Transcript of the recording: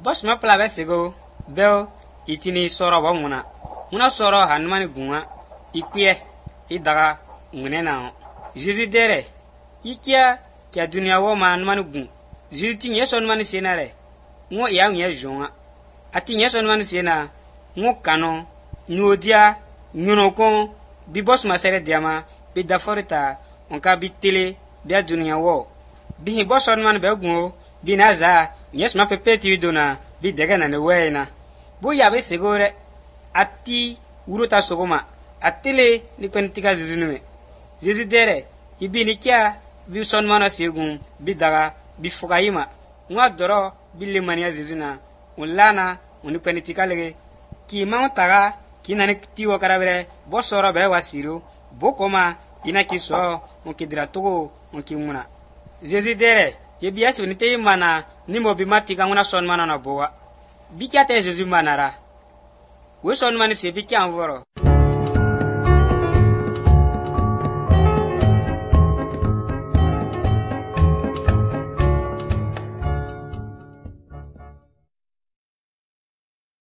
Boss ma pla be sego bel itini soro ba muna soro hanmani gunwa ikwie idaga ngune na Jésus dere ikia kia dunia wo man manu gun Jésus ti nyeson mani senare ngo ya nye jonga ati nyeson mani sena ngo kano nuodia nyunoko bi boss ma sere diama bi daforita onka bi tele bi dunia wo bi bosson man be gun bi naza nyes ma pepeti dona bi dega na ne wena bo ya be segore ati uruta sogoma atele ni pentika zizunume Jésus dere ibi ni kia bi son mana segun bi daga bi fugayima ngwa doro bi le mania zizuna ulana uni pentika lege ki mautaga ki nani tiwo karabere bo soro be wasiru bo koma ina ki so on ki dira togo on ki muna Jésus dere yebi asu ni te mana ni mo bi matika nguna son mana na bowa bi kia te Jésus manara we son mani se bi kia anvoro